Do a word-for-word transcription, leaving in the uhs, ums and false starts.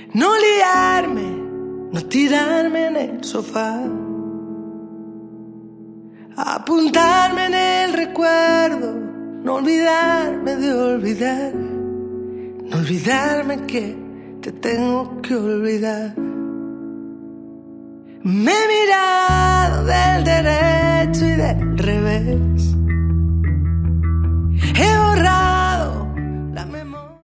no liarme, no tirarme en el sofá, apuntarme en el recuerdo, no olvidarme de olvidar, no olvidarme que te tengo que olvidar. Me he mirado del derecho y del revés,